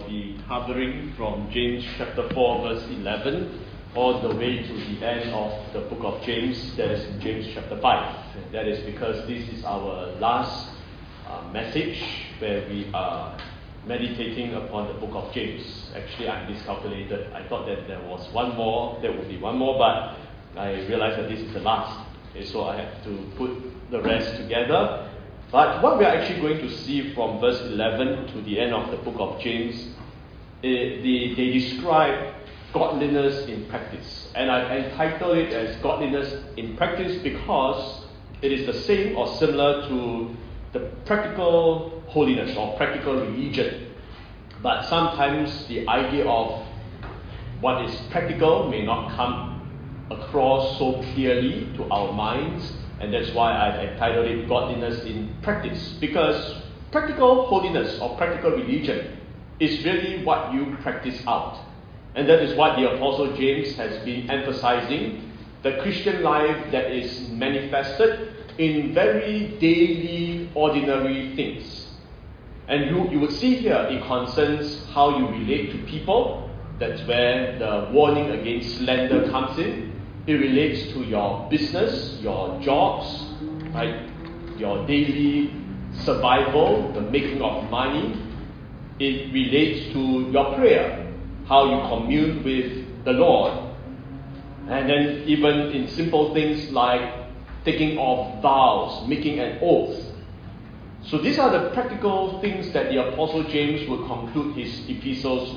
be covering from James chapter 4 verse 11 all the way to the end of the book of James, that is in James chapter 5. And that is because this is our last message where we are meditating upon the book of James. Actually, I miscalculated. I thought that there would be one more, but I realized that this is the last. Okay, so I have to put the rest together. But what we are actually going to see from verse 11 to the end of the book of James, they describe godliness in practice. And I've entitled it as Godliness in Practice because it is the same or similar to the practical holiness or practical religion. But sometimes the idea of what is practical may not come across so clearly to our minds. And that's why I've entitled it Godliness in Practice. Because practical holiness or practical religion is really what you practice out. And that is what the Apostle James has been emphasizing. The Christian life that is manifested in very daily, ordinary things. And you would see here it concerns how you relate to people. That's where the warning against slander comes in. It relates to your business, your jobs, right? Your daily survival, the making of money. It relates to your prayer, how you commune with the Lord. And then even in simple things like taking of vows, making an oath. So these are the practical things that the Apostle James would conclude his epistle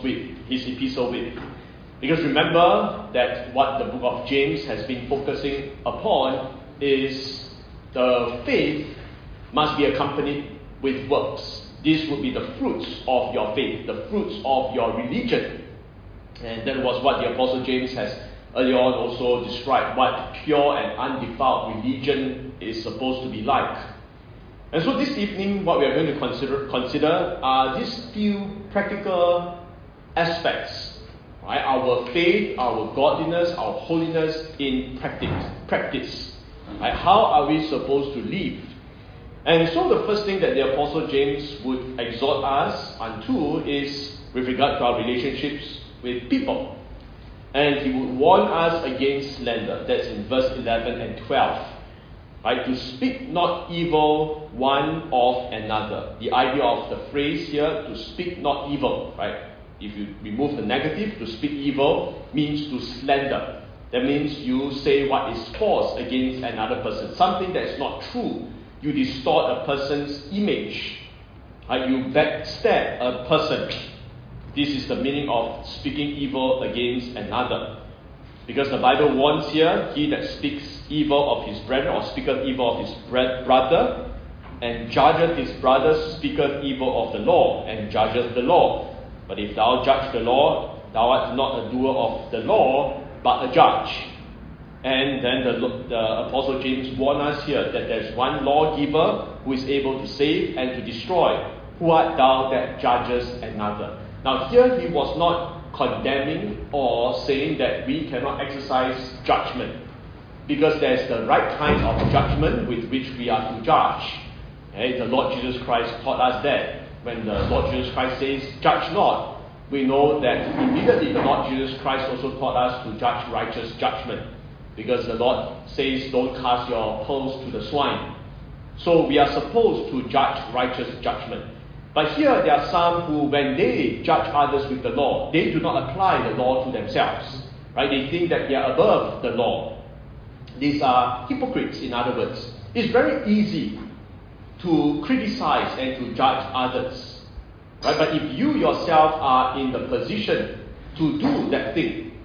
with. Because remember that what the book of James has been focusing upon is the faith must be accompanied with works. These would be the fruits of your faith, the fruits of your religion. And that was what the Apostle James has earlier on also described, what pure and undefiled religion is supposed to be like. And so this evening, what we are going to consider are these few practical aspects. Right? Our faith, our godliness, our holiness in practice. Right? How are we supposed to live? And so the first thing that the Apostle James would exhort us unto is with regard to our relationships with people. And he would warn us against slander. That's in verse 11 and 12. Right? To speak not evil one of another. The idea of the phrase here, to speak not evil, right? If you remove the negative, to speak evil means to slander. That means you say what is false against another person. Something that is not true. You distort a person's image. You backstab a person. This is the meaning of speaking evil against another. Because the Bible warns here, he that speaks evil of his brethren or speaketh evil of his brother and judgeth his brother speaketh evil of the law and judgeth the law. But if thou judge the law, thou art not a doer of the law, but a judge. And then the Apostle James warns us here that there is one lawgiver who is able to save and to destroy. Who art thou that judgest another? Now here he was not condemning or saying that we cannot exercise judgment. Because there is the right kind of judgment with which we are to judge. Okay? The Lord Jesus Christ taught us that. When the Lord Jesus Christ says, judge not, we know that immediately the Lord Jesus Christ also taught us to judge righteous judgment. Because the Lord says, don't cast your pearls to the swine. So we are supposed to judge righteous judgment. But here there are some who, when they judge others with the law, they do not apply the law to themselves. Right? They think that they are above the law. These are hypocrites, in other words. It's very easy to criticize and to judge others. Right? But if you yourself are in the position to do that thing,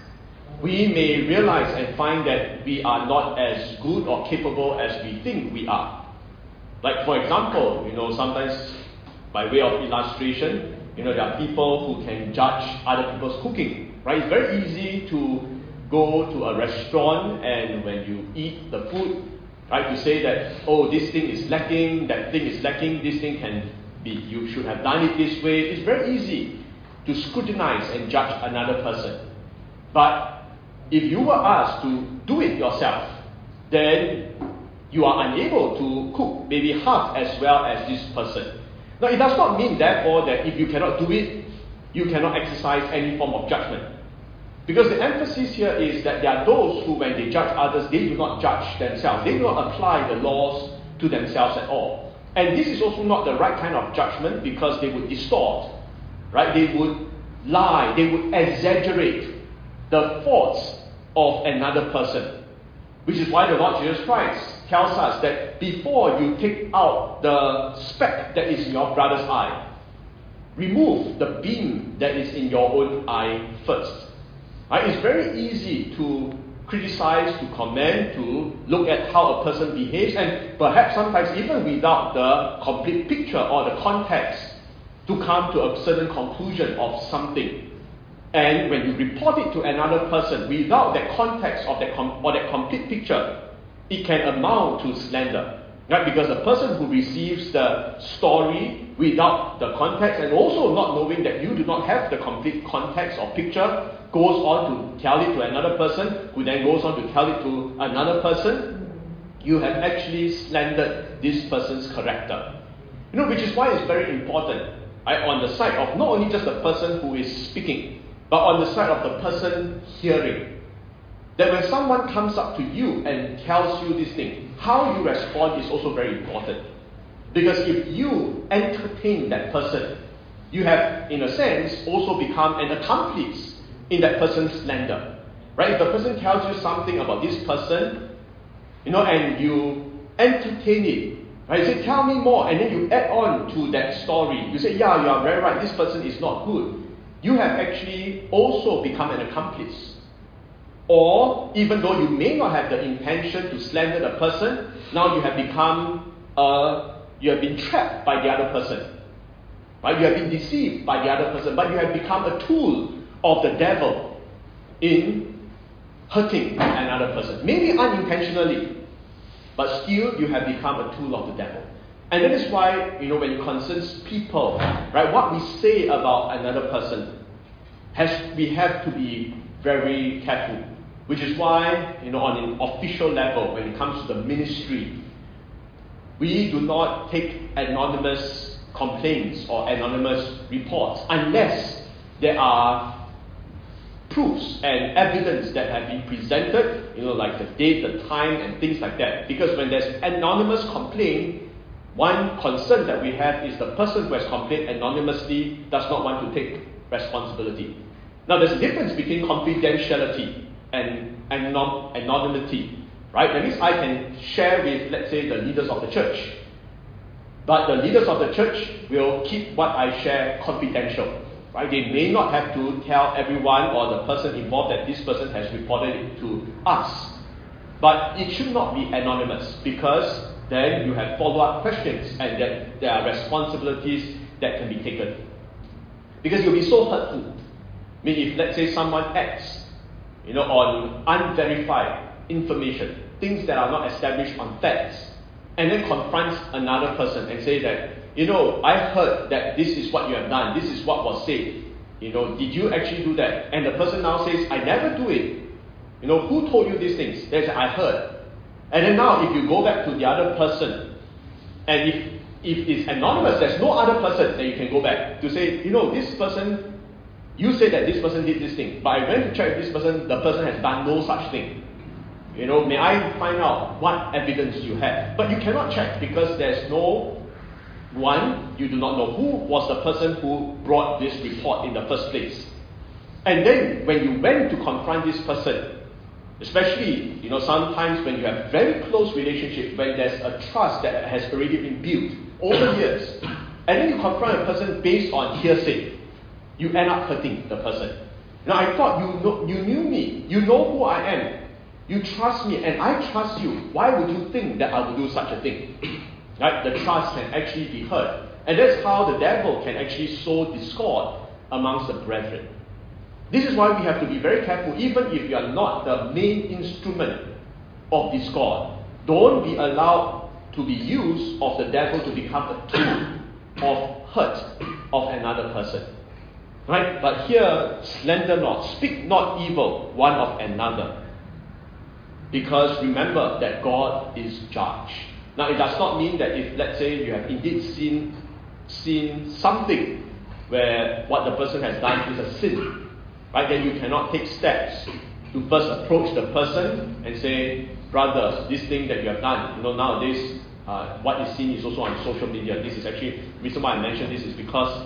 we may realize and find that we are not as good or capable as we think we are. Like for example, sometimes by way of illustration, there are people who can judge other people's cooking. Right? It's very easy to go to a restaurant and when you eat the food, right, to say that, this thing is lacking, that thing is lacking, this thing you should have done it this way. It's very easy to scrutinize and judge another person. But if you were asked to do it yourself, then you are unable to cook maybe half as well as this person. Now, it does not mean, therefore, that if you cannot do it, you cannot exercise any form of judgment. Because the emphasis here is that there are those who, when they judge others, they do not judge themselves. They do not apply the laws to themselves at all. And this is also not the right kind of judgment, because they would distort, right? They would lie, they would exaggerate the faults of another person. Which is why the Lord Jesus Christ tells us that before you take out the speck that is in your brother's eye, remove the beam that is in your own eye first. Right? It's very easy to criticize, to comment, to look at how a person behaves, and perhaps sometimes even without the complete picture or the context, to come to a certain conclusion of something. And when you report it to another person without that context of that complete picture, it can amount to slander. Right? Because the person who receives the story without the context, and also not knowing that you do not have the complete context or picture, goes on to tell it to another person, who then goes on to tell it to another person, you have actually slandered this person's character. Which is why it's very important, right, on the side of not only just the person who is speaking, but on the side of the person hearing. That when someone comes up to you and tells you this thing, how you respond is also very important. Because if you entertain that person, you have, in a sense, also become an accomplice in that person's slander. Right? If the person tells you something about this person, and you entertain it, right? You say, tell me more, and then you add on to that story. You say, yeah, you are very right, this person is not good. You have actually also become an accomplice. Or, even though you may not have the intention to slander the person, now you have become, you have been trapped by the other person. Right? You have been deceived by the other person, but you have become a tool of the devil in hurting another person. Maybe unintentionally, but still you have become a tool of the devil. And that is why, when it concerns people, right, what we say about another person, we have to be very careful. Which is why, on an official level, when it comes to the ministry, we do not take anonymous complaints or anonymous reports unless there are proofs and evidence that have been presented, like the date, the time, and things like that. Because when there's anonymous complaint, one concern that we have is the person who has complained anonymously does not want to take responsibility. Now, there's a difference between confidentiality and anonymity, right? That means I can share with, let's say, the leaders of the church. But the leaders of the church will keep what I share confidential, right? They may not have to tell everyone or the person involved that this person has reported it to us. But it should not be anonymous, because then you have follow-up questions and that there are responsibilities that can be taken. Because you'll be so hurtful. I mean, if, let's say, someone acts on unverified information, things that are not established on facts, and then confronts another person and say that, I heard that this is what you have done, this is what was said, did you actually do that? And the person now says, I never do it. Who told you these things? They say, I heard. And then now, if you go back to the other person, and if it's anonymous, there's no other person that you can go back to say, this person, you say that this person did this thing, but I went to check with this person, the person has done no such thing. May I find out what evidence you have? But you cannot check, because there's no one, you do not know who was the person who brought this report in the first place. And then when you went to confront this person, especially, sometimes when you have very close relationship, when there's a trust that has already been built over years, and then you confront a person based on hearsay, you end up hurting the person. Now, I thought you knew me, you know who I am, you trust me, and I trust you. Why would you think that I would do such a thing? Right? The trust can actually be hurt. And that's how the devil can actually sow discord amongst the brethren. This is why we have to be very careful, even if you are not the main instrument of discord. Don't be allowed to be used of the devil to become a tool of hurt of another person. Right? But here, slander not, speak not evil one of another. Because remember that God is judge. Now, it does not mean that if, let's say, you have indeed seen something where what the person has done is a sin, right? Then you cannot take steps to first approach the person and say, brother, this thing that you have done, nowadays what is seen is also on social media. This is actually, the reason why I mention this is because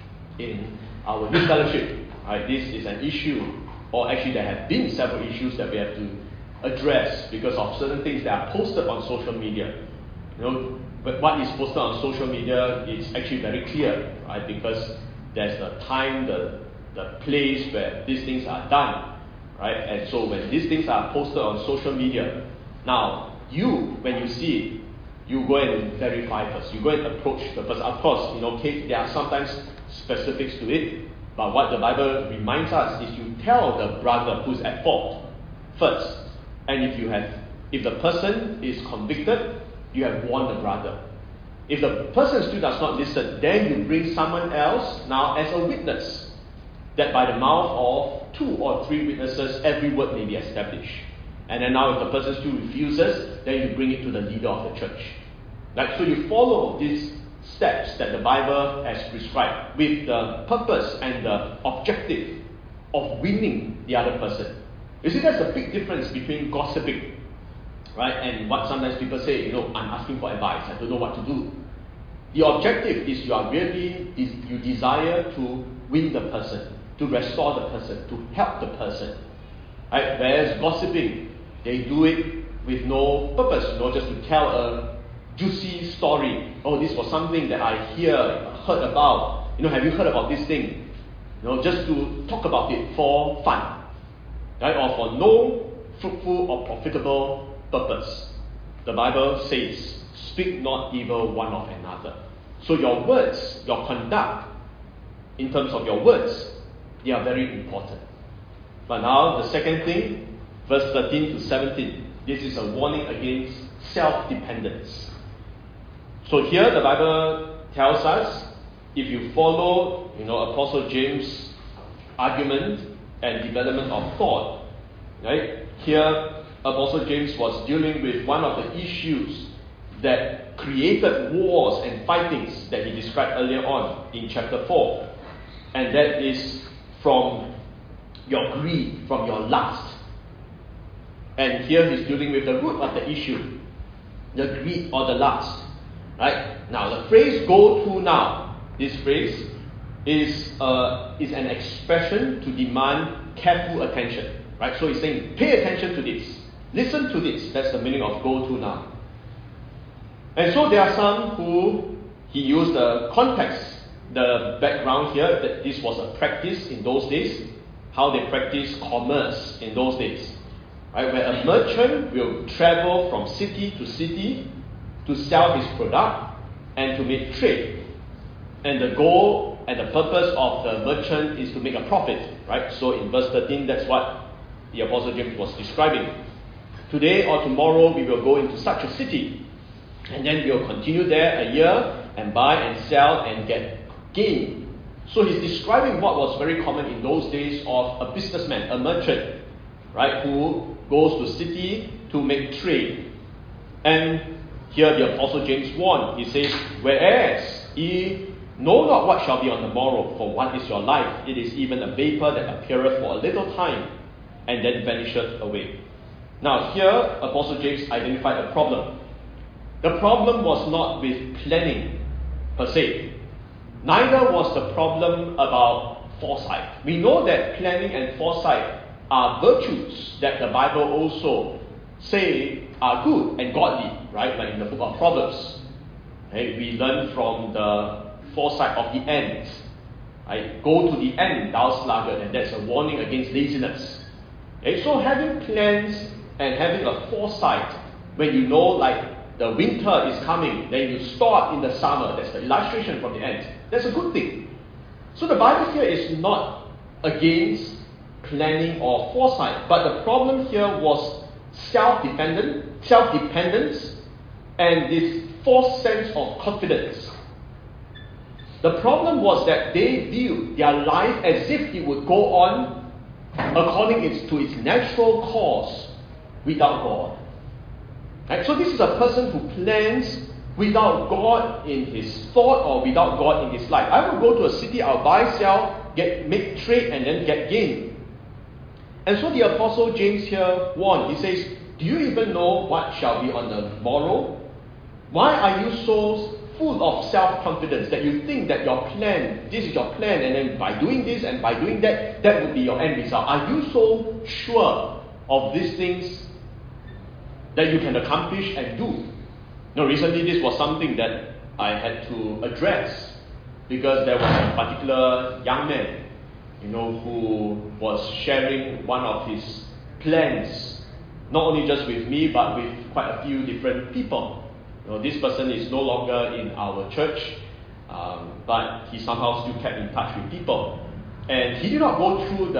in our youth fellowship, right, this is an issue, or actually there have been several issues that we have to address because of certain things that are posted on social media. But what is posted on social media is actually very clear, right? Because there's the time, the place where these things are done, right? And so when these things are posted on social media, now when you see it, you go and verify first. You go and approach the person. Of course, there are sometimes specifics to it, but what the Bible reminds us is you tell the brother who's at fault first. And if the person is convicted, you have warned the brother. If the person still does not listen, then you bring someone else now as a witness, that by the mouth of 2 or 3 witnesses, every word may be established. And then now if the person still refuses, then you bring it to the leader of the church. So you follow these steps that the Bible has prescribed with the purpose and the objective of winning the other person. You see, there's a big difference between gossiping, right, and what sometimes people say, I'm asking for advice, I don't know what to do. The objective is you desire to win the person, to restore the person, to help the person. Right? Whereas gossiping, they do it with no purpose, just to tell a juicy story. Oh, this was something that I heard about. Have you heard about this thing? Just to talk about it for fun, right? Or for no fruitful or profitable purpose. The Bible says, speak not evil one of another. So your words, your conduct, in terms of your words, they are very important. But now the second thing, verse 13 to 17, this is a warning against self-dependence. So here the Bible tells us, if you follow, Apostle James' argument and development of thought, right? Here, Apostle James was dealing with one of the issues that created wars and fightings that he described earlier on in chapter 4. And that is from your greed, from your lust. And here he's dealing with the root of the issue, the greed or the lust. Right? Now the phrase "go to now," this phrase is an expression to demand careful attention. Right? So he's saying, pay attention to this. Listen to this. That's the meaning of "go to now." And so there are some who he used the context, the background here, that this was a practice in those days, how they practiced commerce in those days. Right? Where a merchant will travel from city to city to sell his product and to make trade. And the goal and the purpose of the merchant is to make a profit. Right? So in verse 13, that's what the Apostle James was describing. Today or tomorrow we will go into such a city, and then we will continue there a year and buy and sell and get gain. So he's describing what was very common in those days of a businessman, a merchant, right, who goes to city to make trade. And here the Apostle James warned. He says, whereas ye know not what shall be on the morrow, for what is your life? It is even a vapor that appeareth for a little time, and then vanisheth away. Now here, Apostle James identified a problem. The problem was not with planning per se. Neither was the problem about foresight. We know that planning and foresight are virtues that the Bible also say are good and godly, right? Like in the book of Proverbs. Okay? We learn from the foresight of the end. Right? Go to the end, thou sluggard, and that's a warning against laziness. Okay? So having plans and having a foresight, when you know like the winter is coming, then you store up in the summer, that's the illustration from the end. That's a good thing. So the Bible here is not against planning or foresight, but the problem here was self-dependence and this false sense of confidence. The problem was that they viewed their life as if it would go on according to its natural course without God. Right? So this is a person who plans, without God in his thought or without God in his life. I will go to a city, I'll buy, sell, make trade, and then get gain. And so the Apostle James here warned. He says, do you even know what shall be on the morrow? Why are you so full of self-confidence that you think that your plan, this is your plan, and then by doing this and by doing that, that would be your end result? Are you so sure of these things that you can accomplish and do? Recently this was something that I had to address, because there was a particular young man, who was sharing one of his plans, not only just with me, but with quite a few different people. This person is no longer in our church, but he somehow still kept in touch with people. And he did not go through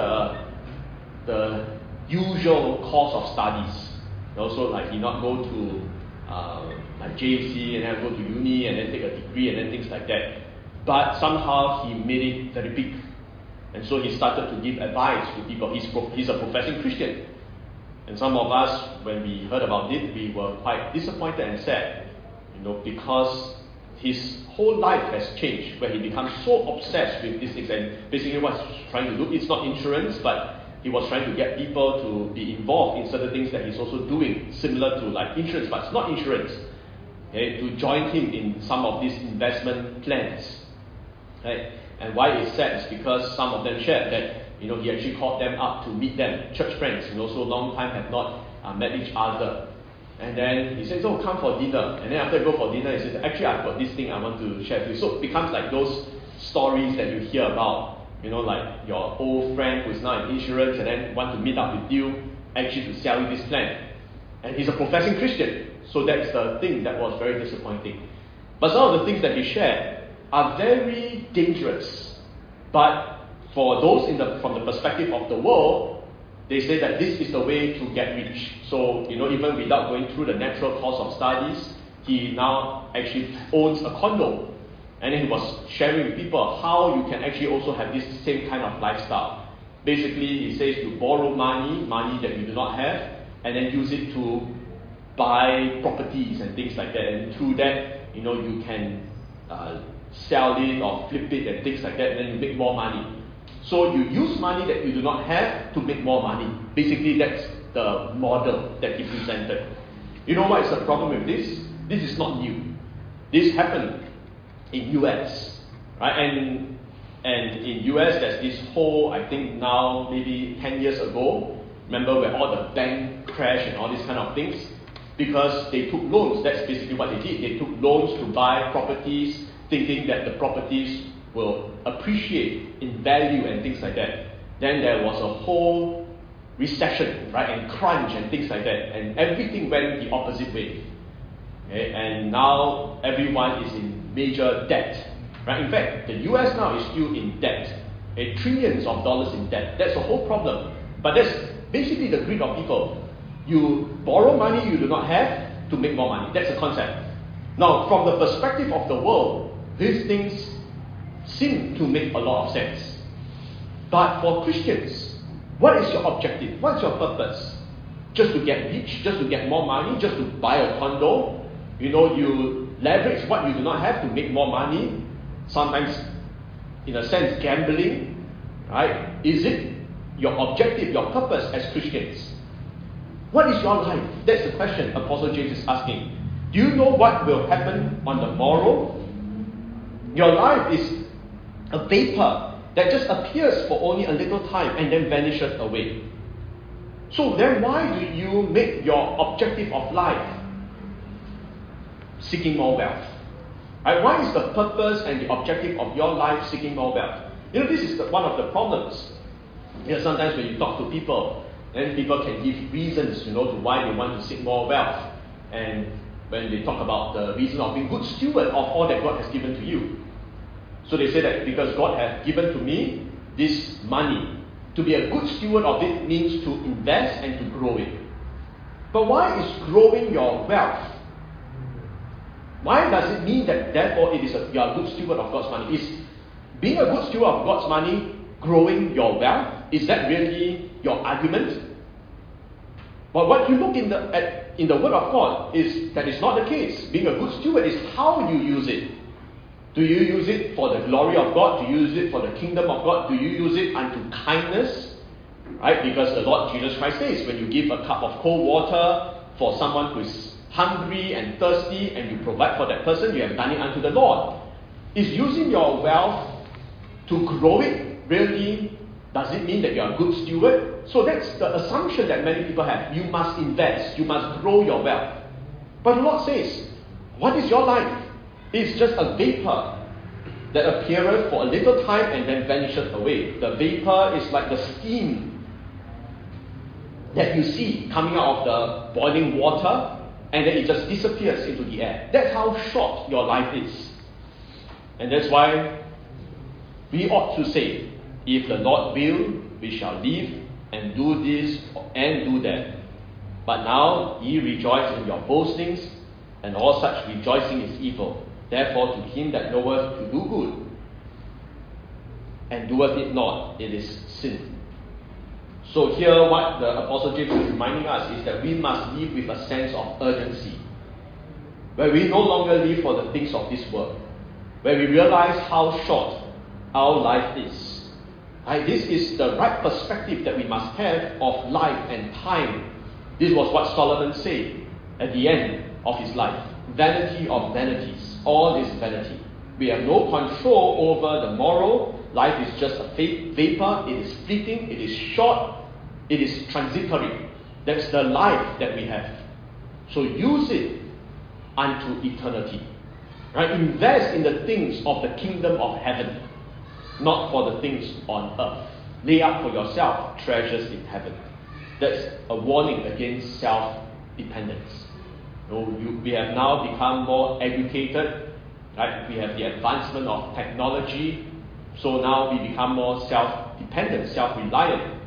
the usual course of studies. Also, he did not go to like JC and then go to uni and then take a degree and then things like that. But somehow he made it very big. And so he started to give advice to people. He's a professing Christian. And some of us, when we heard about it, we were quite disappointed and sad. Because his whole life has changed, where he becomes so obsessed with these things. And basically what he's trying to do, it's not insurance, but he was trying to get people to be involved in certain things that he's also doing, similar to like insurance, but it's not insurance. To join him in some of these investment plans. Right? And why it's sad is because some of them shared that he actually called them up to meet them, church friends, so long time have not met each other. And then he says, come for dinner. And then after you go for dinner, he says, actually I've got this thing I want to share with you. So it becomes like those stories that you hear about, like your old friend who is now in insurance and then want to meet up with you, actually to sell you this plan. And he's a professing Christian. So that's the thing that was very disappointing. But some of the things that he shared are very dangerous. But for those from the perspective of the world, they say that this is the way to get rich. So, even without going through the natural course of studies, he now actually owns a condo. And then he was sharing with people how you can actually also have this same kind of lifestyle. Basically, he says to borrow money that you do not have, and then use it to buy properties and things like that. And through that, you can sell it or flip it and things like that, and then you make more money. So you use money that you do not have to make more money. Basically, that's the model that he presented. What is the problem with this? This is not new. This happened in US, right? And in US, there's this whole, I think now maybe 10 years ago, remember where all the bank crash and all these kind of things? Because they took loans. That's basically what they did. They took loans to buy properties, thinking that the properties will appreciate in value and things like that. Then there was a whole recession, right, and crunch and things like that, and everything went the opposite way. Okay? And now everyone is in major debt, right? In fact, the US now is still in debt, trillions of dollars in debt. That's the whole problem. But that's basically the greed of people. You borrow money you do not have to make more money. That's the concept. Now, from the perspective of the world, these things seem to make a lot of sense. But for Christians, what is your objective? What's your purpose? Just to get rich? Just to get more money? Just to buy a condo? You leverage what you do not have to make more money. Sometimes, in a sense, gambling. Right? Is it your objective, your purpose as Christians? What is your life? That's the question Apostle James is asking. Do you know what will happen on the morrow? Your life is a vapor that just appears for only a little time and then vanishes away. So then why do you make your objective of life seeking more wealth? Right? Why is the purpose and the objective of your life seeking more wealth? This is one of the problems. Sometimes when you talk to people, then people can give reasons, to why they want to seek more wealth. And when they talk about the reason of being good steward of all that God has given to you. So they say that because God has given to me this money, to be a good steward of it means to invest and to grow it. But why is growing your wealth? Why does it mean that therefore you are a good steward of God's money? Is being a good steward of God's money growing your wealth? Is that really your argument? But what you look in the Word of God is that is not the case. Being a good steward is how you use it. Do you use it for the glory of God? Do you use it for the kingdom of God? Do you use it unto kindness? Right? Because the Lord Jesus Christ says, when you give a cup of cold water for someone who is hungry and thirsty, and you provide for that person, you have done it unto the Lord. Is using your wealth to grow it really, does it mean that you are a good steward? So that's the assumption that many people have. You must invest, you must grow your wealth. But the Lord says, what is your life? It's just a vapor that appeareth for a little time and then vanisheth away. The vapor is like the steam that you see coming out of the boiling water, and then it just disappears into the air. That's how short your life is. And that's why we ought to say, if the Lord will, we shall live and do this and do that. But now ye rejoice in your boastings, and all such rejoicing is evil. Therefore to him that knoweth to do good, and doeth it not, it is sin. So here what the Apostle James is reminding us is that we must live with a sense of urgency, where we no longer live for the things of this world, where we realize how short our life is. Right? This is the right perspective that we must have of life and time. This was what Solomon said at the end of his life. Vanity of vanities. All is vanity. We have no control over the moral. Life is just a vapor. It is fleeting. It is short. It is transitory. That's the life that we have. So use it unto eternity. Right? Invest in the things of the kingdom of heaven, not for the things on earth. Lay up for yourself treasures in heaven. That's a warning against self-dependence. We have now become more educated, right? We have the advancement of technology, so now we become more self-dependent, self-reliant.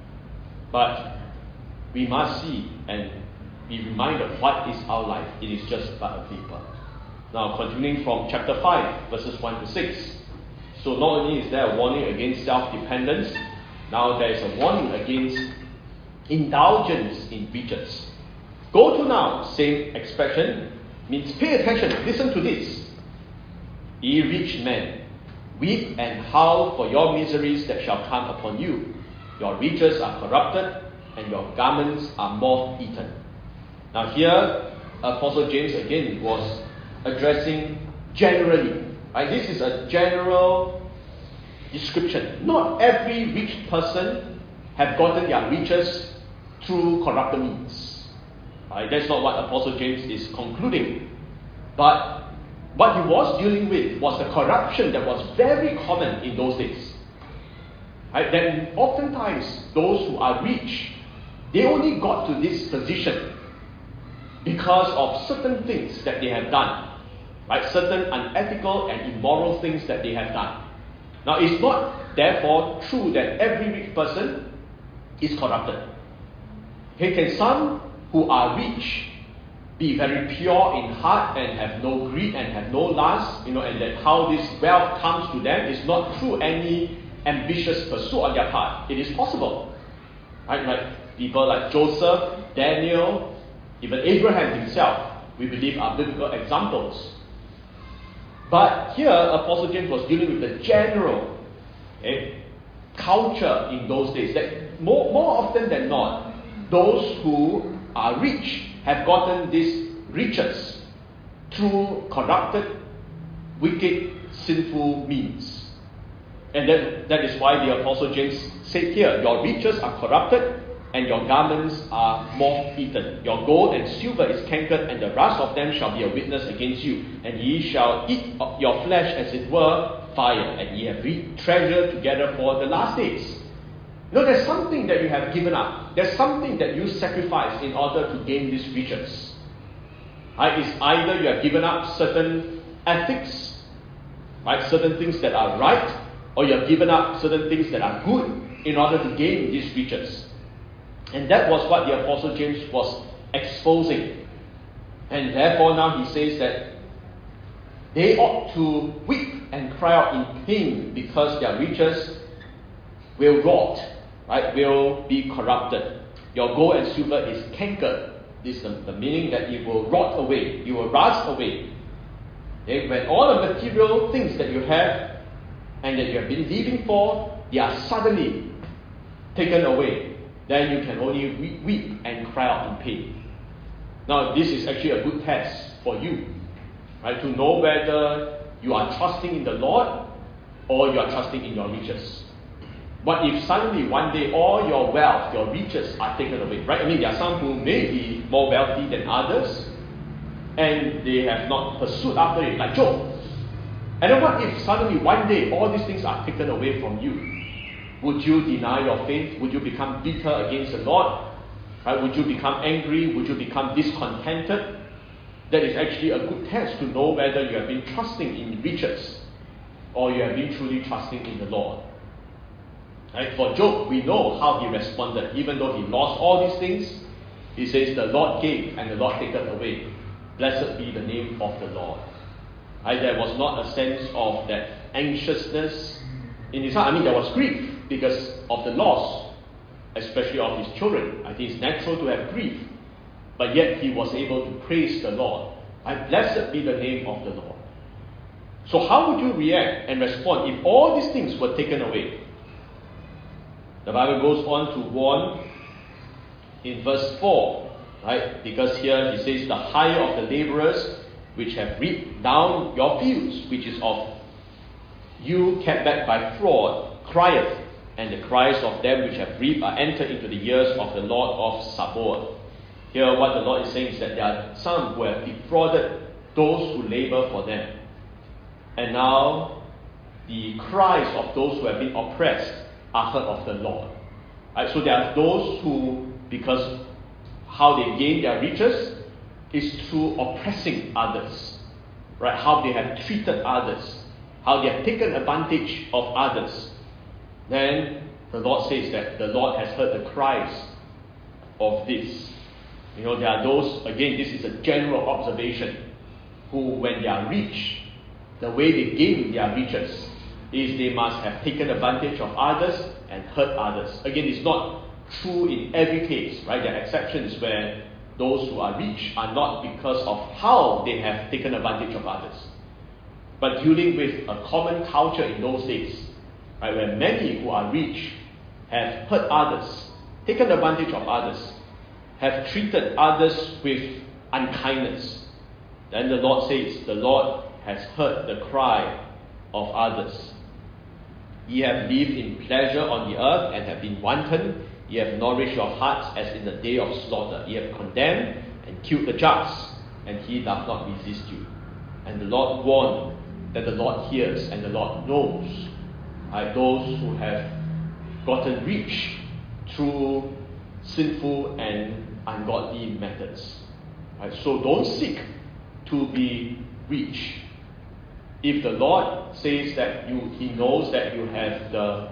But we must see and be reminded what is our life. It is just but a vapor. Now, continuing from chapter 5, verses 1 to 6. So not only is there a warning against self-dependence, now there is a warning against indulgence in riches. Go to now, same expression, means pay attention, listen to this. Ye rich men, weep and howl for your miseries that shall come upon you. Your riches are corrupted, and your garments are moth-eaten. Now here, Apostle James again was addressing generally. Right? This is a general description. Not every rich person have gotten their riches through corrupted means. That's not what Apostle James is concluding. But what he was dealing with was the corruption that was very common in those days. Then oftentimes those who are rich, they only got to this position because of certain things that they have done. Certain unethical and immoral things that they have done. Now it's not therefore true that every rich person is corrupted. Can some who are rich be very pure in heart and have no greed and have no lust, and that how this wealth comes to them is not through any ambitious pursuit on their part. It is possible. Like people like Joseph, Daniel, even Abraham himself, we believe are biblical examples. But here, Apostle James was dealing with the general culture in those days. That more often than not, those who are rich have gotten these riches through corrupted, wicked, sinful means. And that is why the Apostle James said here, your riches are corrupted, and your garments are moth-eaten. Your gold and silver is cankered, and the rust of them shall be a witness against you. And ye shall eat your flesh as it were fire, and ye have treasure together for the last days. There's something that you have given up. There's something that you sacrifice in order to gain these riches. It's either you have given up certain ethics, certain things that are right, or you have given up certain things that are good in order to gain these riches. And that was what the Apostle James was exposing. And therefore now he says that they ought to weep and cry out in pain because their riches will rot, will be corrupted. Your gold and silver is cankered. This is the meaning that it will rot away, it will rust away. Okay? When all the material things that you have and that you have been living for, they are suddenly taken away, then you can only weep and cry out in pain. Now, this is actually a good test for you, right? To know whether you are trusting in the Lord or you are trusting in your riches. But if suddenly one day all your wealth, your riches are taken away, right? I mean, there are some who may be more wealthy than others, and they have not pursued after it, like Job. And then what if suddenly one day all these things are taken away from you? Would you deny your faith? Would you become bitter against the Lord? Right? Would you become angry? Would you become discontented? That is actually a good test to know whether you have been trusting in riches or you have been truly trusting in the Lord. Right? For Job, we know how he responded. Even though he lost all these things, he says, the Lord gave and the Lord taketh away. Blessed be the name of the Lord. Right? There was not a sense of that anxiousness in his heart. I mean, there was grief because of the loss, especially of his children. I think it's natural to have grief. But yet he was able to praise the Lord. Right? Blessed be the name of the Lord. So how would you react and respond if all these things were taken away? The Bible goes on to warn in verse 4, right? Because here he says, the hire of the laborers which have reaped down your fields, which is of you kept back by fraud, crieth, and the cries of them which have reaped are entered into the ears of the Lord of Sabaoth. Here what the Lord is saying is that there are some who have defrauded those who labor for them. And now the cries of those who have been oppressed are heard of the Lord. Right? So there are those who, because how they gain their riches is through oppressing others. Right? How they have treated others. How they have taken advantage of others. Then the Lord says that the Lord has heard the cries of this. You know, there are those, again, this is a general observation, who when they are rich, the way they gain their riches is they must have taken advantage of others and hurt others. Again, it's not true in every case, right? There are exceptions where those who are rich are not because of how they have taken advantage of others, but dealing with a common culture in those days, right, where many who are rich have hurt others, taken advantage of others, have treated others with unkindness. Then the Lord says, the Lord has heard the cry of others. Ye have lived in pleasure on the earth and have been wanton. Ye have nourished your hearts as in the day of slaughter. Ye have condemned and killed the just, and he doth not resist you. And the Lord warned that the Lord hears and the Lord knows. Those who have gotten rich through sinful and ungodly methods. So don't seek to be rich. If the Lord says that He knows that you have the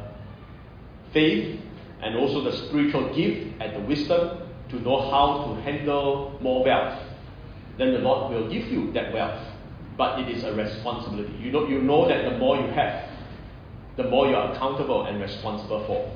faith and also the spiritual gift and the wisdom to know how to handle more wealth, then the Lord will give you that wealth. But it is a responsibility. You know that the more you have, the more you are accountable and responsible for.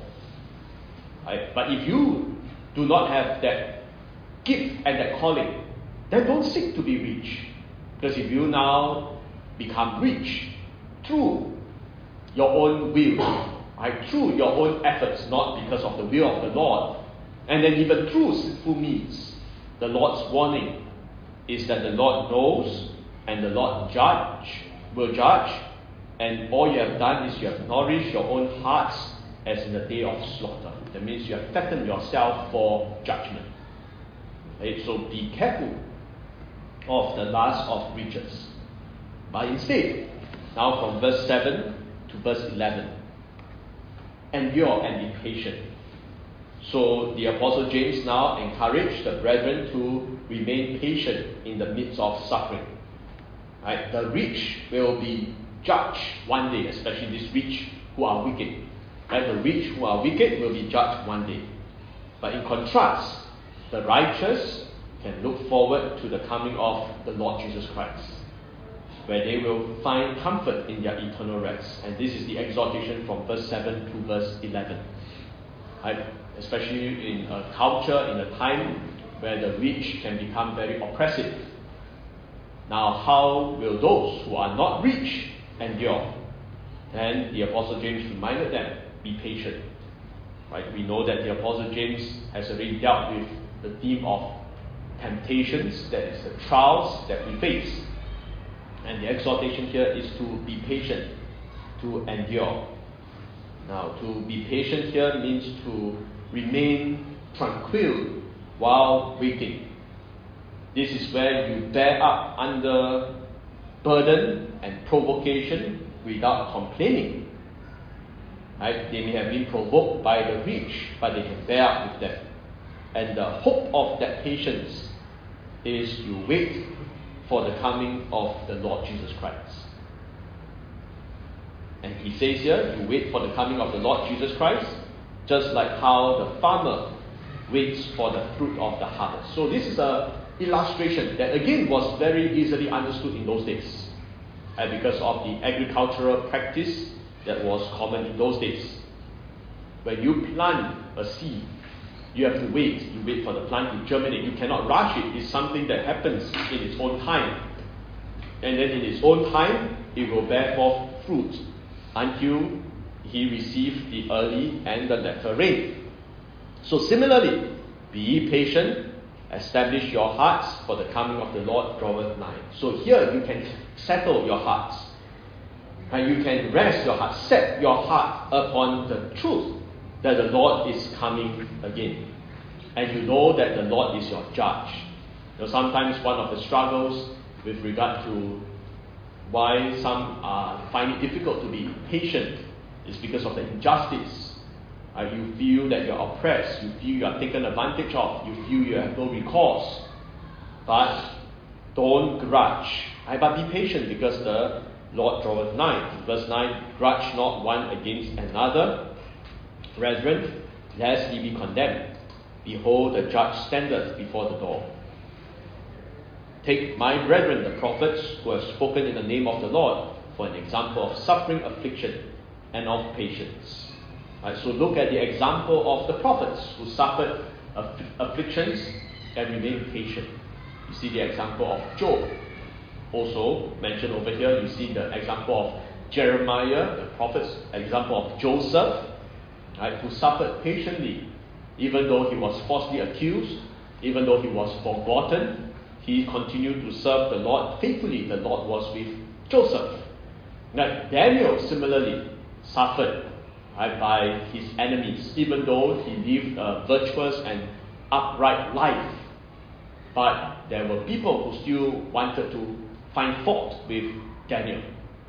But if you do not have that gift and that calling, then don't seek to be rich. Because if you now become rich through your own will, through your own efforts, not because of the will of the Lord, and then even through sinful means, the Lord's warning is that the Lord knows and the Lord will judge, and all you have done is you have nourished your own hearts as in the day of slaughter. That means you have fattened yourself for judgment. So be careful of the lust of riches. But instead, now from verse 7 to verse 11, endure and be patient. So the Apostle James now encouraged the brethren to remain patient in the midst of suffering. The rich will be judged one day, especially these rich who are wicked. The rich who are wicked will be judged one day. But in contrast, the righteous can look forward to the coming of the Lord Jesus Christ, where they will find comfort in their eternal rest. And this is the exhortation from verse 7 to verse 11. Especially in a culture, in a time where the rich can become very oppressive. Now, how will those who are not rich endure? And the Apostle James reminded them, be patient. Right? We know that the Apostle James has already dealt with the theme of temptations, that is the trials that we face. And the exhortation here is to be patient, to endure. Now, to be patient here means to remain tranquil while waiting. This is where you bear up under burden and provocation without complaining. Right? They may have been provoked by the rich, but they can bear up with them. And the hope of that patience is you wait for the coming of the Lord Jesus Christ. And he says here, you wait for the coming of the Lord Jesus Christ, just like how the farmer waits for the fruit of the harvest. So this is an illustration that again was very easily understood in those days, because of the agricultural practice that was common in those days. When you plant a seed, you have to wait. You wait for the plant to germinate. You cannot rush it. It's something that happens in its own time. And then in its own time, it will bear forth fruit until he receives the early and the latter rain. So similarly, be ye patient, establish your hearts, for the coming of the Lord draweth nigh. So here you can settle your hearts. And you can rest your heart, set your heart upon the truth that the Lord is coming again. And you know that the Lord is your judge. Sometimes one of the struggles with regard to why some find it difficult to be patient is because of the injustice. You feel that you're oppressed, you feel you are taken advantage of, you feel you have no recourse. But don't grudge. But be patient, because the Lord draweth nigh. Verse 9, grudge not one against another, brethren, lest ye be condemned. Behold, the judge standeth before the door. Take my brethren, the prophets, who have spoken in the name of the Lord, for an example of suffering, affliction, and of patience. So look at the example of the prophets who suffered afflictions and remained patient. You see the example of Job. Also mentioned over here, you see the example of Jeremiah, the prophet's example of Joseph, who suffered patiently, even though he was falsely accused, even though he was forgotten, he continued to serve the Lord faithfully. The Lord was with Joseph. Now, Daniel similarly suffered by his enemies, even though he lived a virtuous and upright life. But there were people who still wanted to find fault with Daniel.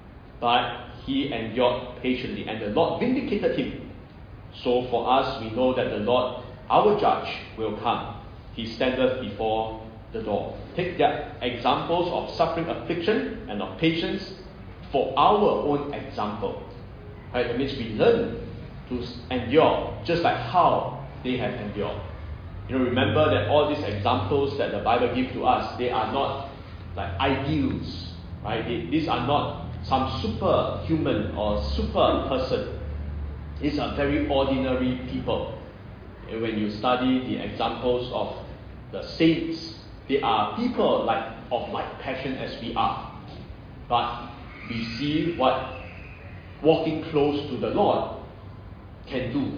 But he endured patiently, and the Lord vindicated him. So for us, we know that the Lord, our judge, will come. He standeth before the door. Take the examples of suffering, affliction, and of patience for our own example. That means we learn to endure just like how they have endured. Remember that all these examples that the Bible gives to us, they are not like ideals. These are not some superhuman or super person. These are very ordinary people. When you study the examples of the saints, they are people of like passion as we are. But we see what walking close to the Lord can do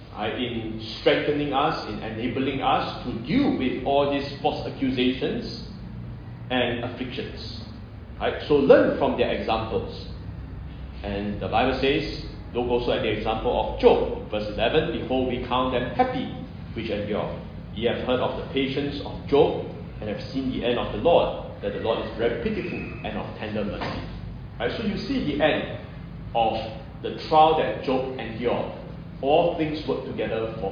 in strengthening us, in enabling us to deal with all these false accusations and afflictions. So learn from their examples. And the Bible says, look also at the example of Job. Verse 11, behold, we count them happy which endure. Ye have heard of the patience of Job, and have seen the end of the Lord, that the Lord is very pitiful and of tender mercy. So you see the end of the trial that Job endured. All things work together for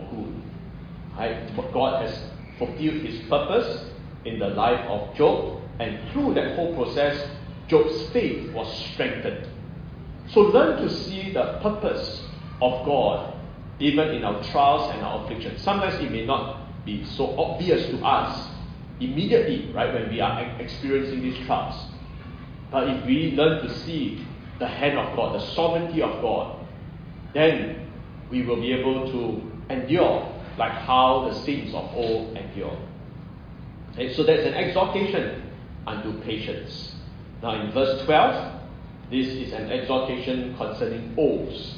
good. God has fulfilled his purpose in the life of Job, and through that whole process, Job's faith was strengthened. So learn to see the purpose of God even in our trials and our afflictions. Sometimes it may not be so obvious to us immediately, when we are experiencing these trials. But if we learn to see the hand of God, the sovereignty of God, then we will be able to endure like how the saints of old endured. And so that's an exhortation unto patience. Now in verse 12, this is an exhortation concerning oaths.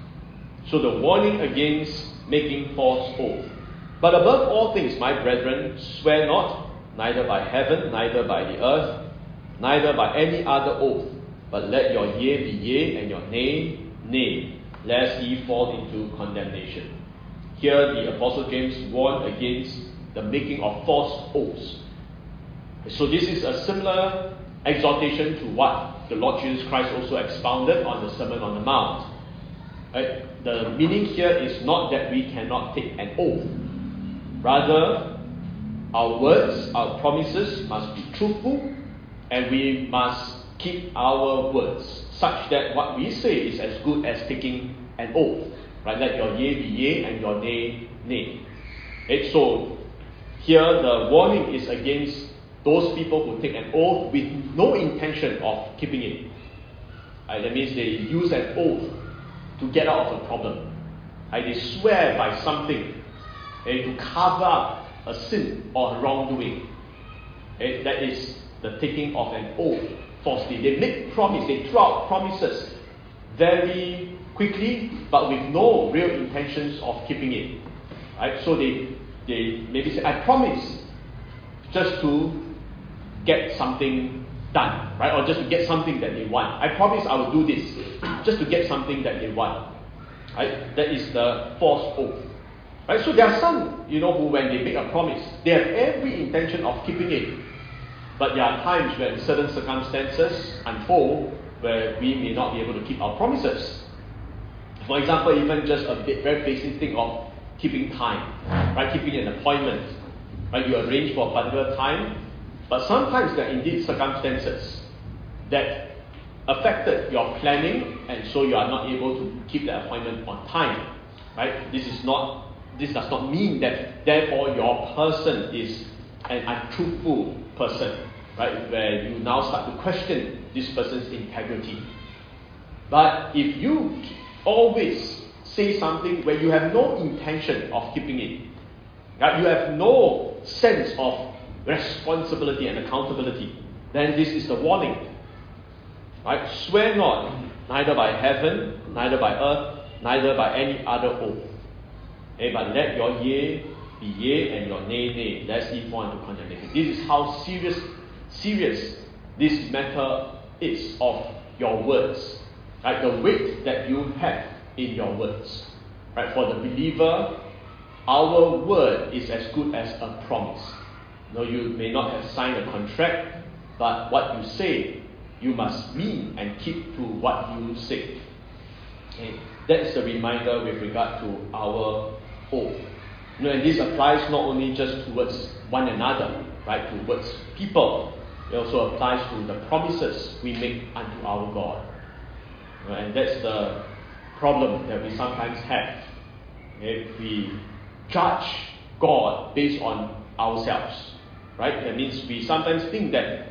So the warning against making false oath. But above all things, my brethren, swear not, neither by heaven, neither by the earth, neither by any other oath, but let your yea be yea, and your nay, nay, lest ye fall into condemnation. Here the Apostle James warned against the making of false oaths. So this is a similar exhortation to what the Lord Jesus Christ also expounded on the Sermon on the Mount. Right? The meaning here is not that we cannot take an oath. Rather, our words, our promises must be truthful, and we must keep our words, such that what we say is as good as taking an oath. Right? Let your yea be yea, and your nay, nay. Okay? So, here the warning is against those people who take an oath with no intention of keeping it. Right? That means they use an oath to get out of a problem. Right? They swear by something to cover up a sin or a wrongdoing. That is the taking of an oath falsely. They make promise, they throw out promises very quickly, but with no real intentions of keeping it. Right? So they maybe say, I promise, just to get something done, right? Or just to get something that they want. I promise I will do this, just to get something that they want. Right? That is the false oath. Right? So there are some, who when they make a promise, they have every intention of keeping it. But there are times when certain circumstances unfold where we may not be able to keep our promises. For example, even just a very basic thing of keeping time, right? Keeping an appointment, right? You arrange for a particular time, but sometimes there are indeed circumstances that affected your planning, and so you are not able to keep the appointment on time, right? This does not mean that therefore your person is an untruthful person, right? Where you now start to question this person's integrity. But if you always say something where you have no intention of keeping it, right? You have no sense of responsibility and accountability, then this is the warning. Right? Swear not, neither by heaven, neither by earth, neither by any other oath. But let your yea be yea, and your nay, nay, lest ye fall into condemnation. This is how serious this matter is of your words. Right? The weight that you have in your words. Right? For the believer, our word is as good as a promise. You may not have signed a contract, but what you say, you must mean and keep to what you say. Okay? That is the reminder with regard to our oath. And this applies not only just towards one another, right? Towards people. It also applies to the promises we make unto our God. And that's the problem that we sometimes have. If we judge God based on ourselves, right? That means we sometimes think that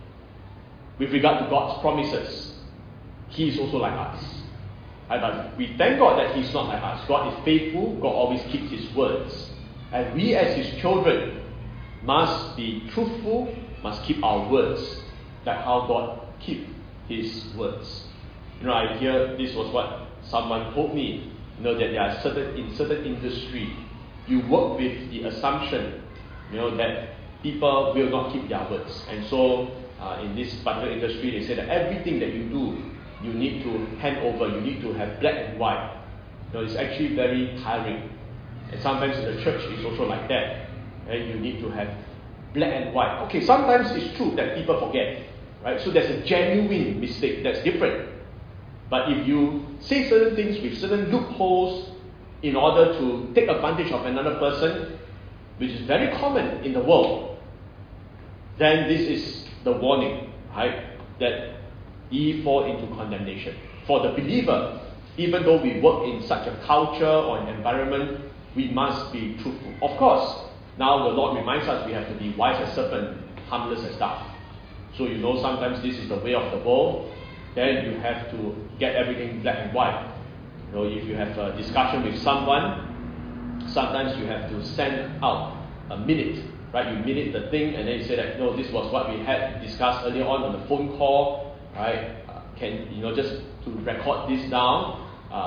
with regard to God's promises, He is also like us. Right? But we thank God that He's not like us. God is faithful. God always keeps His words. And we as His children must be truthful, must keep our words, like how God keeps His words. I hear this was what someone told me, that there are in certain industry, you work with the assumption, that people will not keep their words. And so, in this particular industry, they say that everything that you do, you need to hand over, you need to have black and white. It's actually very tiring. And sometimes in the church, it's also like that. And you need to have black and white. Okay, sometimes it's true that people forget, right? So there's a genuine mistake that's different. But if you say certain things with certain loopholes in order to take advantage of another person, which is very common in the world, then this is the warning, right? That ye fall into condemnation. For the believer, even though we work in such a culture or an environment, we must be truthful. Of course, now the Lord reminds us we have to be wise as serpent, harmless as dove. So sometimes this is the way of the world. Then you have to get everything black and white. If you have a discussion with someone, sometimes you have to send out a minute right? You minute the thing and then you say that, no, this was what we had discussed earlier on the phone call, right? Just to record this down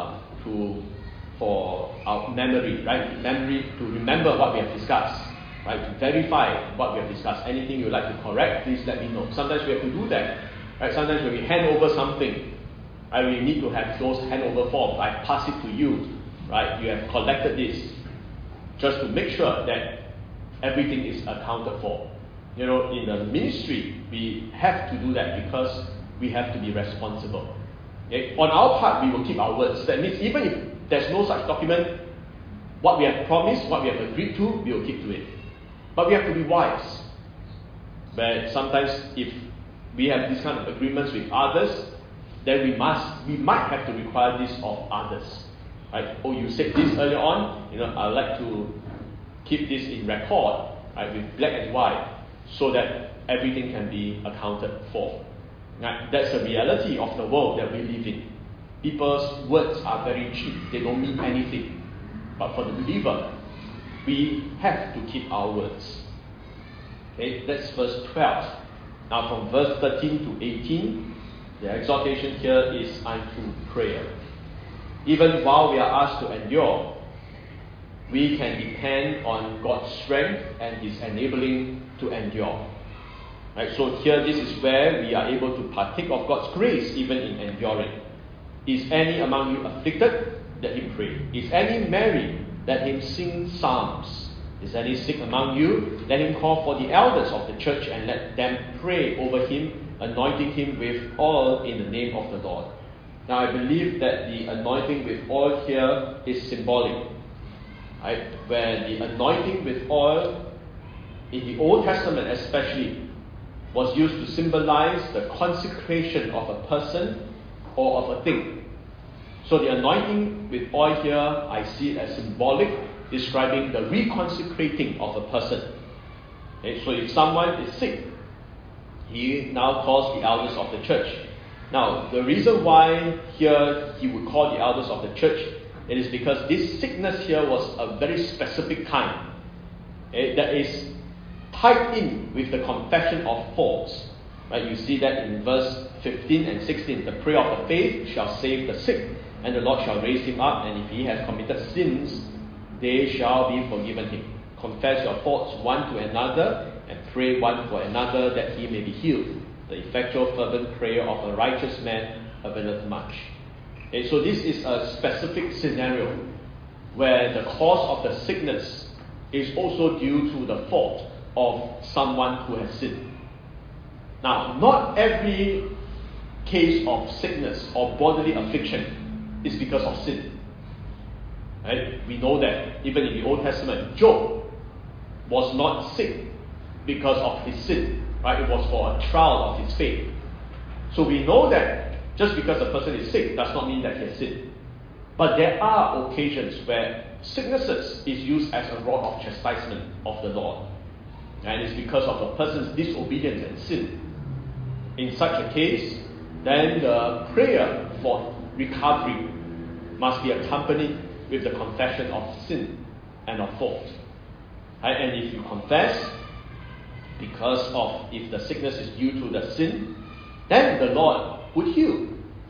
for our memory, right? Memory to remember what we have discussed, right? To verify what we have discussed. Anything you would like to correct, please let me know. Sometimes we have to do that, right? Sometimes when we hand over something, right, we need to have those handover forms. I pass it to you, right? You have collected this, just to make sure that everything is accounted for. In the ministry, we have to do that because we have to be responsible. Okay? On our part, we will keep our words. That means even if there's no such document, what we have promised, what we have agreed to, we will keep to it. But we have to be wise. But sometimes if we have these kind of agreements with others, then we might have to require this of others. Right? Oh, you said this earlier on, I'd like to keep this in record, right, with black and white, so that everything can be accounted for. Right? That's the reality of the world that we live in. People's words are very cheap, they don't mean anything. But for the believer, we have to keep our words. Okay, that's verse 12. Now from verse 13 to 18, the exhortation here is unto prayer. Even while we are asked to endure, we can depend on God's strength and His enabling to endure. Right, so here this is where we are able to partake of God's grace even in enduring. Is any among you afflicted? Let him pray. Is any merry? Let him sing psalms. Is any sick among you? Let him call for the elders of the church and let them pray over him, anointing him with oil in the name of the Lord. Now I believe that the anointing with oil here is symbolic. Right? Where the anointing with oil in the Old Testament especially was used to symbolize the consecration of a person or of a thing. So the anointing with oil here, I see it as symbolic, describing the reconsecrating of a person. Okay, so if someone is sick, he now calls the elders of the church. Now, the reason why here he would call the elders of the church, it is because this sickness here was a very specific kind. That is tied in with the confession of faults. Right? You see that in verse 15 and 16. The prayer of the faith shall save the sick, and the Lord shall raise him up, and if he has committed sins, they shall be forgiven him. Confess your faults one to another, and pray one for another, that he may be healed. The effectual fervent prayer of a righteous man availeth much. Okay, so this is a specific scenario where the cause of the sickness is also due to the fault of someone who has sinned. Now, not every case of sickness or bodily affliction is because of sin. Right? We know that even in the Old Testament, Job was not sick because of his sin. Right? It was for a trial of his faith. So we know that just because a person is sick does not mean that he has sinned. But there are occasions where sicknesses is used as a rod of chastisement of the Lord. And it's because of a person's disobedience and sin. In such a case, then the prayer for recovery must be accompanied with the confession of sin and of fault. Right? And if you confess, because of if the sickness is due to the sin, then the Lord would heal,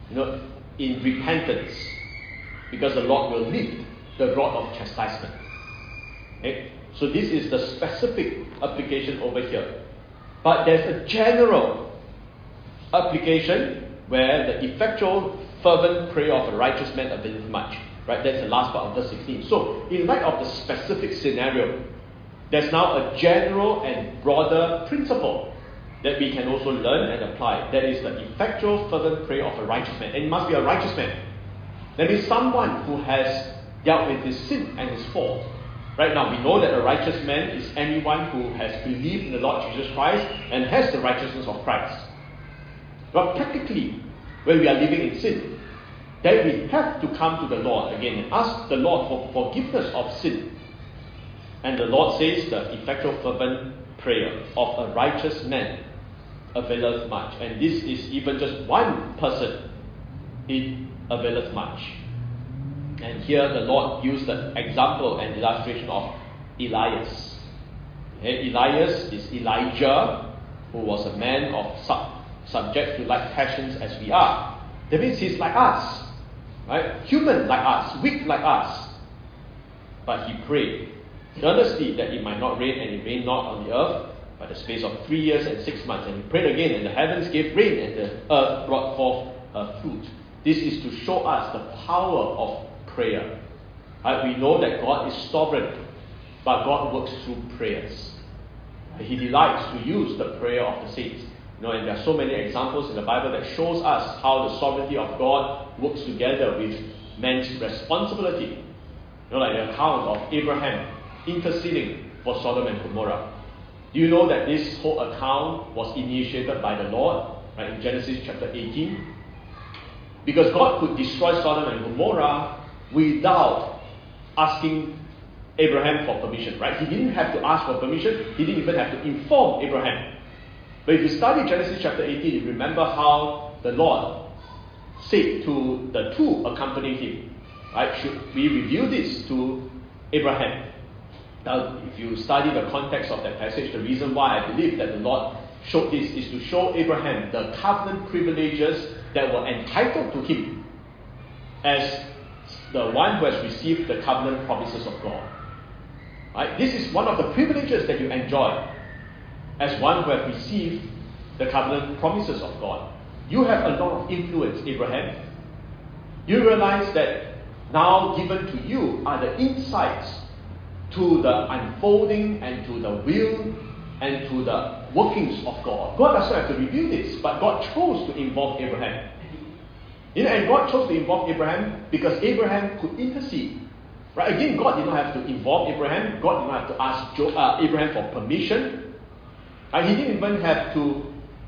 in repentance, because the Lord will lift the rod of chastisement. Okay? So this is the specific application over here. But there's a general application where the effectual fervent prayer of a righteous man availeth much. Right? That's the last part of verse 16. So in light of the specific scenario, there's now a general and broader principle that we can also learn and apply. That is the effectual fervent prayer of a righteous man. And it must be a righteous man. That is someone who has dealt with his sin and his fault. Right now, we know that a righteous man is anyone who has believed in the Lord Jesus Christ and has the righteousness of Christ. But practically, when we are living in sin, then we have to come to the Lord again and ask the Lord for forgiveness of sin. And the Lord says the effectual fervent prayer of a righteous man availeth much. And this is even just one person, it availeth much. And here the Lord used the example and illustration of Elias. Okay? Elias is Elijah, who was a man of subject to like passions as we are. That means he's like us, right? Human like us, weak like us. But he prayed earnestly that it might not rain, and it rained not on the earth by the space of 3 years and 6 months. And he prayed again, and the heavens gave rain, and the earth brought forth her fruit. This is to show us the power of prayer. We know that God is sovereign, but God works through prayers. He delights to use the prayer of the saints. And there are so many examples in the Bible that shows us how the sovereignty of God works together with man's responsibility. Like the account of Abraham interceding for Sodom and Gomorrah. Do you know that this whole account was initiated by the Lord, right, in Genesis chapter 18? Because God could destroy Sodom and Gomorrah without asking Abraham for permission, right? He didn't have to ask for permission. He didn't even have to inform Abraham. But if you study Genesis chapter 18, you remember how the Lord said to the two accompanying him, right? Should we reveal this to Abraham? Now, if you study the context of that passage, the reason why I believe that the Lord showed this is to show Abraham the covenant privileges that were entitled to him as the one who has received the covenant promises of God. Right? This is one of the privileges that you enjoy as one who has received the covenant promises of God. You have a lot of influence, Abraham. You realize that now given to you are the insights to the unfolding and to the will and to the workings of God. God doesn't have to reveal this, but God chose to involve Abraham. And God chose to involve Abraham because Abraham could intercede. Right? Again, God did not have to involve Abraham. God did not have to ask Abraham for permission. He didn't even have to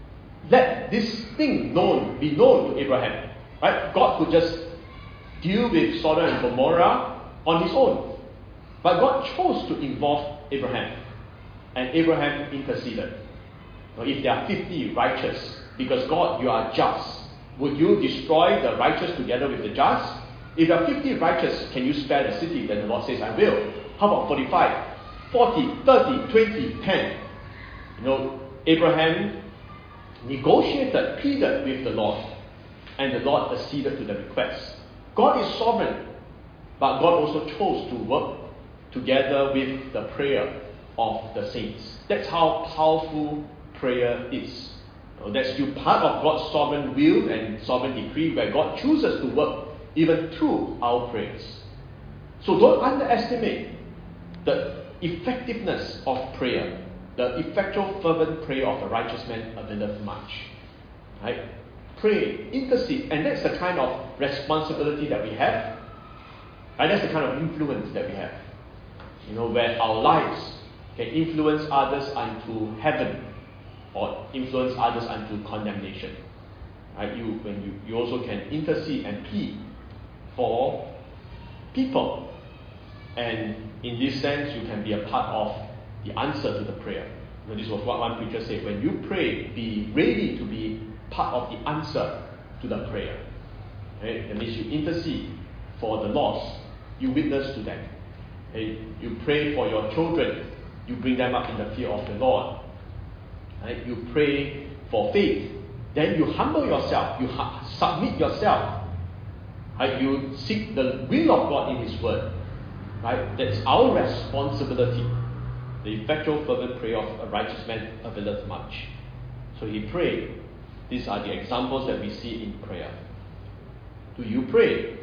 let this thing be known to Abraham. Right? God could just deal with Sodom and Gomorrah on his own. But God chose to involve Abraham. And Abraham interceded. If there are 50 righteous, because God, you are just, would you destroy the righteous together with the just? If there are 50 righteous, can you spare the city? Then the Lord says, I will. How about 45, 40, 30, 20, 10? Abraham negotiated, pleaded with the Lord, and the Lord acceded to the request. God is sovereign, but God also chose to work together with the prayer of the saints. That's how powerful prayer is. That's still part of God's sovereign will and sovereign decree, where God chooses to work even through our prayers. So don't underestimate the effectiveness of prayer. The effectual fervent prayer of a righteous man availeth much. Right? Pray, intercede, and that's the kind of responsibility that we have. And that's the kind of influence that we have. Where our lives can influence others unto heaven or influence others unto condemnation. Right? You also can intercede and plead for people. And in this sense, you can be a part of the answer to the prayer. This was what one preacher said. When you pray, be ready to be part of the answer to the prayer. Okay? That means you intercede for the lost. You witness to them. Okay? You pray for your children. You bring them up in the fear of the Lord. Right? You pray for faith. Then you humble yourself. You submit yourself. Right? You seek the will of God in His Word. Right? That's our responsibility. The effectual fervent prayer of a righteous man availeth much. So he prayed. These are the examples that we see in prayer. Do you pray?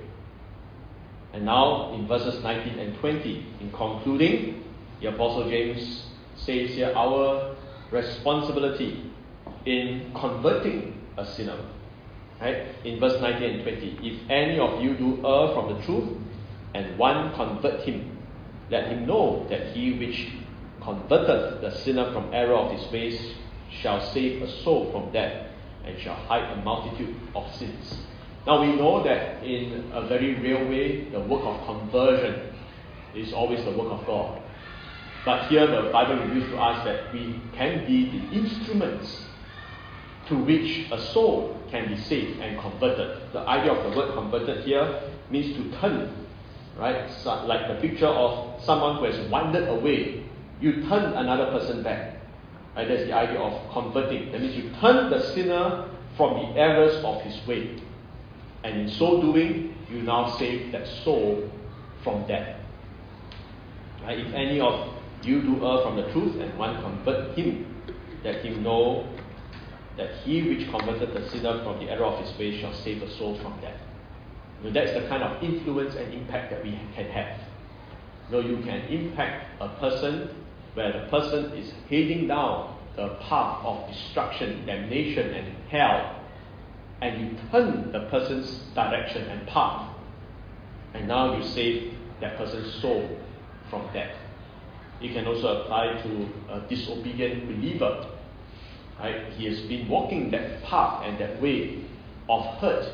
And now in verses 19 and 20, in concluding, the Apostle James says here our responsibility in converting a sinner. Right? In verse 19 and 20, if any of you do err from the truth, and one convert him, let him know that he which converteth the sinner from error of his ways shall save a soul from death, and shall hide a multitude of sins. Now we know that in a very real way, the work of conversion is always the work of God. But here the Bible reveals to us that we can be the instruments to which a soul can be saved and converted. The idea of the word converted here means to turn, right? So, like the picture of someone who has wandered away you turn another person back. Right? That's the idea of converting. That means you turn the sinner from the errors of his way. And in so doing, you now save that soul from death. Right? If any of you do err from the truth, and one convert him, let him know that he which converted the sinner from the error of his way shall save a soul from death. That's the kind of influence and impact that we can have. You can impact a person where the person is heading down the path of destruction, damnation, and hell, and you turn the person's direction and path, and now you save that person's soul from death. It can also apply to a disobedient believer. Right? He has been walking that path and that way of hurt.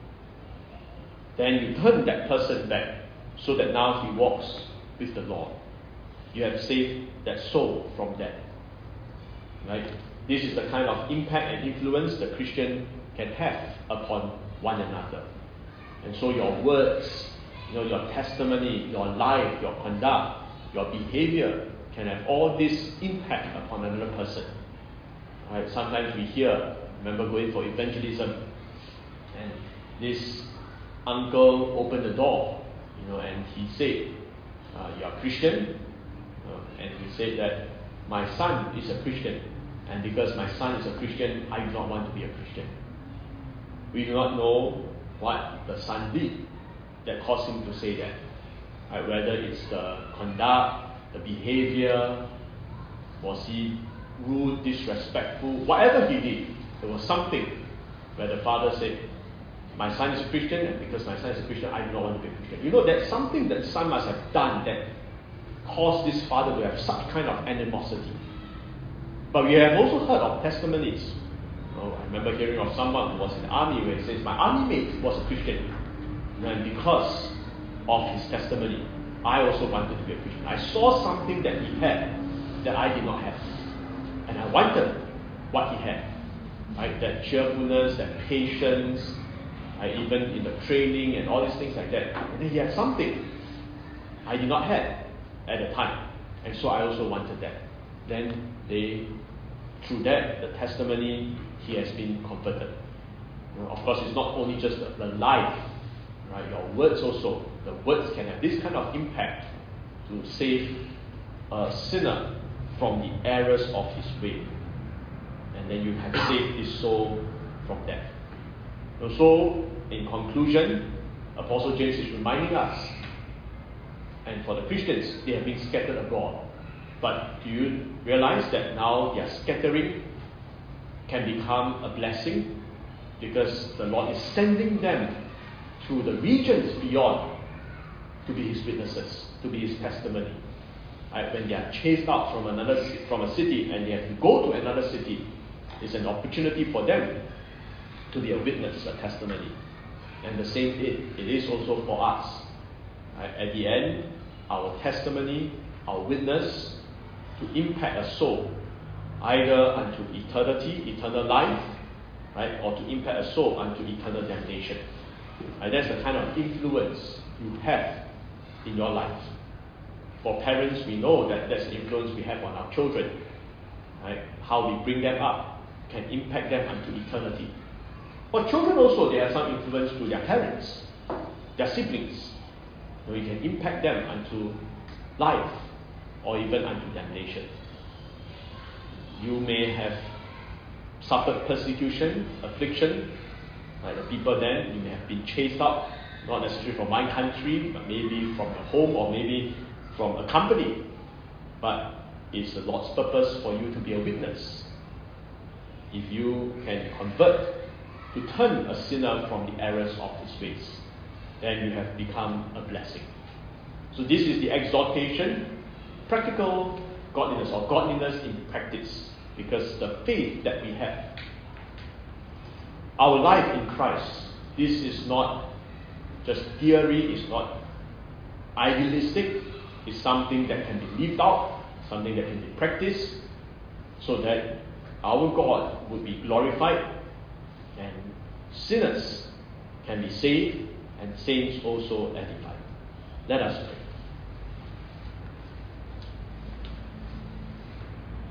Then you turn that person back so that now he walks with the Lord. You have saved that soul from death. Right? This is the kind of impact and influence the Christian can have upon one another. And so your words, your testimony, your life, your conduct, your behavior can have all this impact upon another person. Right? Sometimes we hear, remember going for evangelism, and this uncle opened the door, and he said, "You are Christian," and he said that my son is a Christian, and because my son is a Christian, I do not want to be a Christian. We do not know what the son did that caused him to say that. Right? Whether it's the conduct, the behavior, was he rude, disrespectful, whatever he did, there was something where the father said, my son is a Christian, and because my son is a Christian, I do not want to be a Christian. That's something that son must have done that caused this father to have such kind of animosity. But we have also heard of testimonies. I remember hearing of someone who was in the army where he says, my army mate was a Christian, and because of his testimony, I also wanted to be a Christian. I saw something that he had that I did not have, and I wanted what he had. Right? That cheerfulness, that patience, even in the training and all these things like that. And then he had something I did not have at the time, and so I also wanted that. Then through that, the testimony, he has been converted. Of course, it's not only just the life, right? Your words also. The words can have this kind of impact to save a sinner from the errors of his way. And then you have saved his soul from death. So, in conclusion, Apostle James is reminding us, and for the Christians, they have been scattered abroad. But do you realize that now their scattering can become a blessing? Because the Lord is sending them to the regions beyond to be His witnesses, to be His testimony. Right? When they are chased out from a city and they have to go to another city, it's an opportunity for them to be a witness, a testimony. And the same it is also for us. Right? At the end, our testimony, our witness, to impact a soul, either unto eternity, eternal life, right, or to impact a soul unto eternal damnation. And that's the kind of influence you have in your life. For parents, we know that that's the influence we have on our children. Right? How we bring them up can impact them unto eternity. For children also, they have some influence to their parents, their siblings. So we can impact them unto life or even unto damnation. You may have suffered persecution, affliction, like the people then, you may have been chased out, not necessarily from my country, but maybe from your home or maybe from a company. But it's the Lord's purpose for you to be a witness. If you can convert, to turn a sinner from the errors of his ways, then you have become a blessing. So this is the exhortation, practical godliness or godliness in practice, because the faith that we have, our life in Christ, this is not just theory, it's not idealistic, it's something that can be lived out, something that can be practiced, so that our God would be glorified and sinners can be saved and saints also edified. Let us pray.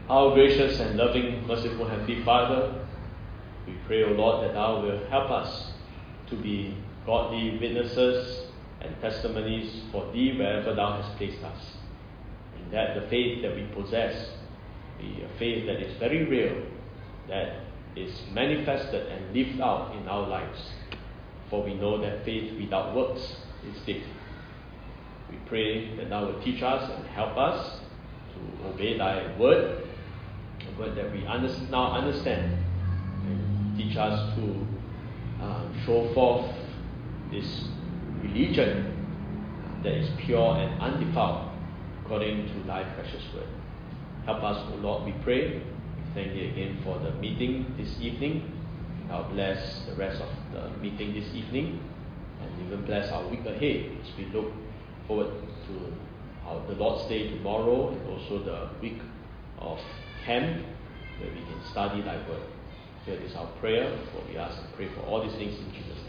Our gracious and loving, merciful Heavenly Father, we pray, O Lord, that Thou will help us to be godly witnesses and testimonies for Thee wherever Thou hast placed us. And that the faith that we possess be a faith that is very real, that is manifested and lived out in our lives. For we know that faith without works is dead. We pray that Thou will teach us and help us to obey Thy word, a word that we now understand, and teach us to show forth this religion that is pure and undefiled according to Thy precious word. Help us, O Lord, we pray. We thank Thee again for the meeting this evening. Now bless the rest of the meeting this evening, and even bless our week ahead as we look forward to the Lord's Day tomorrow, and also the week of camp where we can study Thy word. Here is our prayer, for we ask and pray for all these things in Jesus' name.